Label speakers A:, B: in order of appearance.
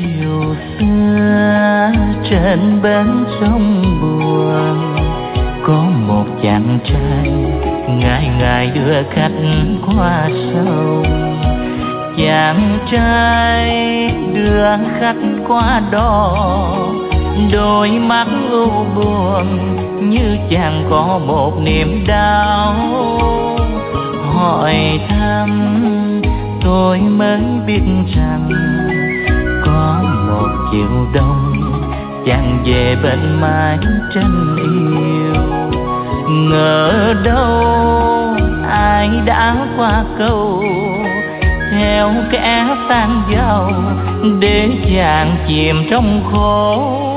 A: chiều xưa trên bến sông Buồn, có một chàng trai ngày ngày đưa khách qua sông. Chàng trai đưa khách qua đó, đôi mắt u buồn như chàng có một niềm đau. Hỏi thăm tôi mới biết rằng có một chiều đông chàng về bên mái tranh yêu. Ngờ đâu ai đã qua câu theo kẻ sang giàu để chàng chìm trong khổ